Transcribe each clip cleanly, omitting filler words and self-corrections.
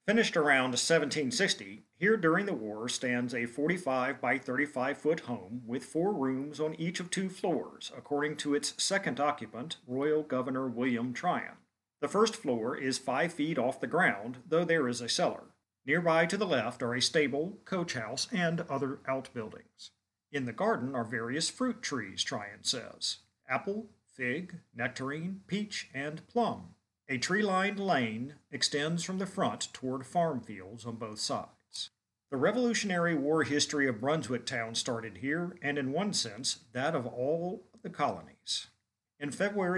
Finished around 1760, here during the war stands a 45 by 35-foot home with 4 rooms on each of 2 floors, according to its second occupant, Royal Governor William Tryon. The first floor is 5 feet off the ground, though there is a cellar. Nearby to the left are a stable, coach house, and other outbuildings. In the garden are various fruit trees, Tryon says: apple, fig, nectarine, peach, and plum. A tree-lined lane extends from the front toward farm fields on both sides. The Revolutionary War history of Brunswick Town started here, and in one sense, that of all the colonies. In February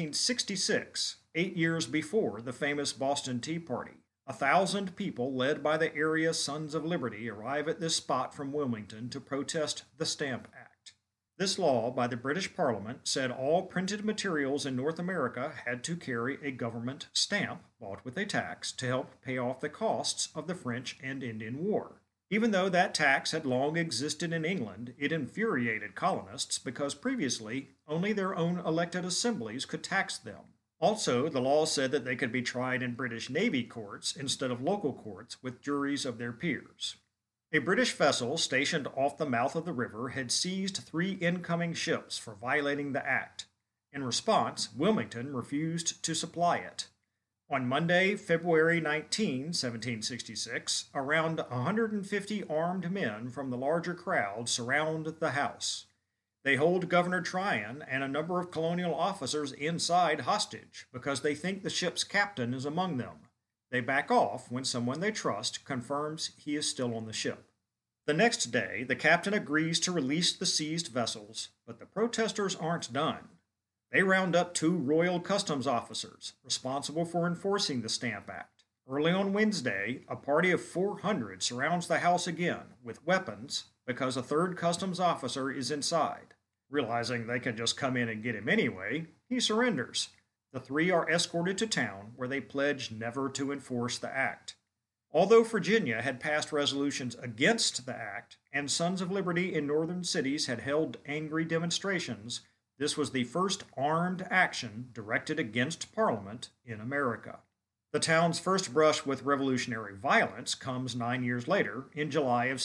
1766, 8 years before the famous Boston Tea Party, 1,000 people led by the area Sons of Liberty arrive at this spot from Wilmington to protest the Stamp Act. This law by the British Parliament said all printed materials in North America had to carry a government stamp, bought with a tax, to help pay off the costs of the French and Indian War. Even though that tax had long existed in England, it infuriated colonists because previously only their own elected assemblies could tax them. Also, the law said that they could be tried in British Navy courts instead of local courts with juries of their peers. A British vessel stationed off the mouth of the river had seized 3 incoming ships for violating the act. In response, Wilmington refused to supply it. On Monday, February 19, 1766, around 150 armed men from the larger crowd surround the house. They hold Governor Tryon and a number of colonial officers inside hostage because they think the ship's captain is among them. They back off when someone they trust confirms he is still on the ship. The next day, the captain agrees to release the seized vessels, but the protesters aren't done. They round up 2 Royal Customs officers responsible for enforcing the Stamp Act. Early on Wednesday, a party of 400 surrounds the house again with weapons because a 3rd customs officer is inside. Realizing they can just come in and get him anyway, he surrenders. The 3 are escorted to town, where they pledge never to enforce the act. Although Virginia had passed resolutions against the act, and Sons of Liberty in northern cities had held angry demonstrations, this was the first armed action directed against Parliament in America. The town's first brush with revolutionary violence comes 9 years later, in July of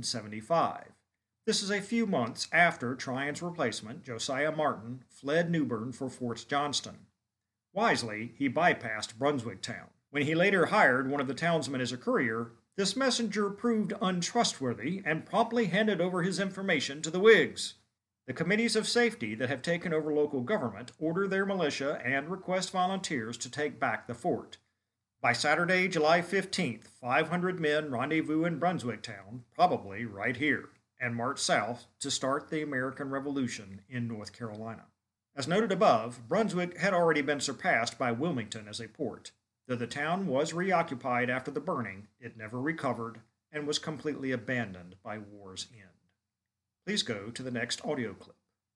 1775. This is a few months after Tryon's replacement, Josiah Martin, fled New Bern for Fort Johnston. Wisely, he bypassed Brunswick Town. When he later hired one of the townsmen as a courier, this messenger proved untrustworthy and promptly handed over his information to the Whigs. The committees of safety that have taken over local government order their militia and request volunteers to take back the fort. By Saturday, July 15th, 500 men rendezvous in Brunswick Town, probably right here, and march south to start the American Revolution in North Carolina. As noted above, Brunswick had already been surpassed by Wilmington as a port. Though the town was reoccupied after the burning, it never recovered and was completely abandoned by war's end. Please go to the next audio clip.